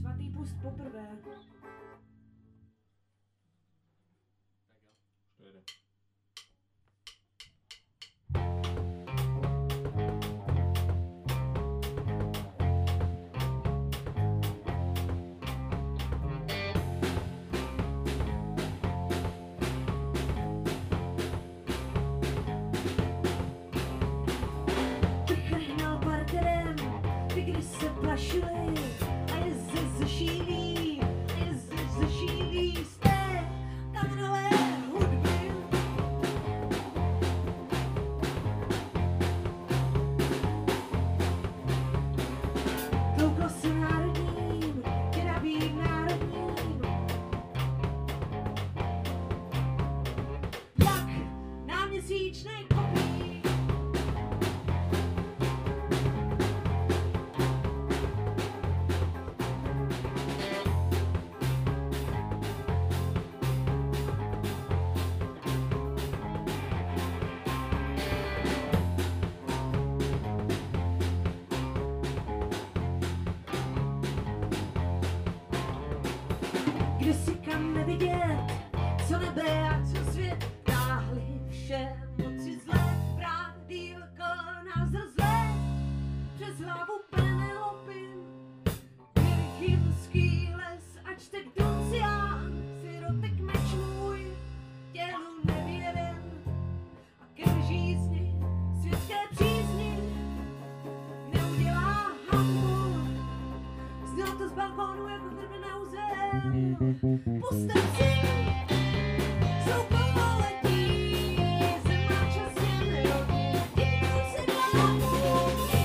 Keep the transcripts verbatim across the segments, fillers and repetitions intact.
Svatý pust poprvé. Tak jo. Už to jede. Vychrhnal parterem, ty když se plašili, a jezdec ze šíví, a jezdec ze šíví, jste tam nové hudby. Tlouklo se národním, tě nabít národním. Jak náměsíčnej kopí. Kde si kam nevidět, co nebe a co svět, táhli vše moci zlé, prádýlko nás zlé, přes hlavu Penelopin, Virchimský les, ač teď Duncián, sirotek meč můj, tělu nevěren, a ke žízni, světské přízni, neudělá hambu, znělo to z balkónu jako trbenauze. Pustem si, soukolo letí, zem má časně nerodí, jednou se dávou.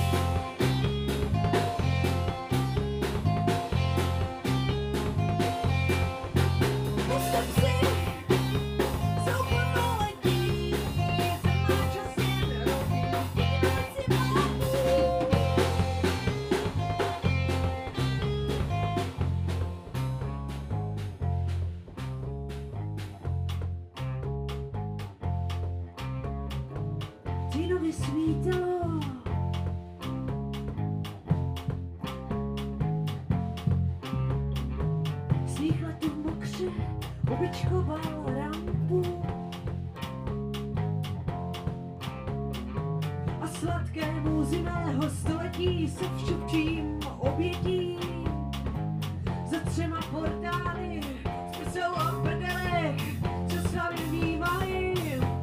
Pustem si, soukolo letí, zem má časně nerodí, jednou se dávou. Týnově svítalo, sníh letu mokře običkoval rampu a sladkému zimného století se všupčím obětí za třema portály s prsou a prdelech, co slavy vnímají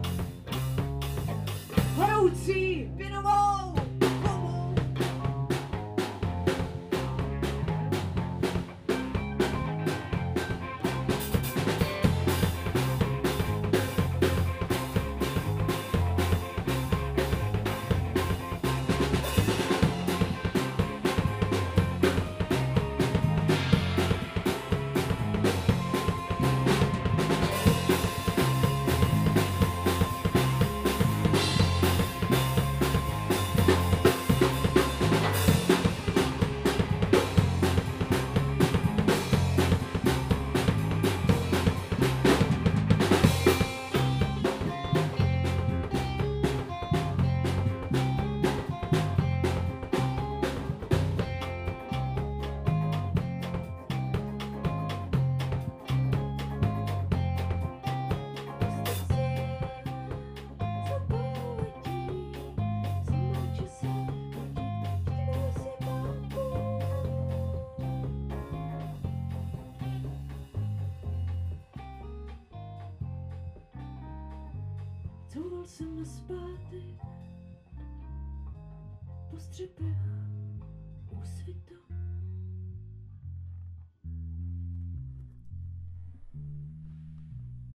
horoucí pěnovou gumu. Couval jsem na zpátek po střepech úsvitu.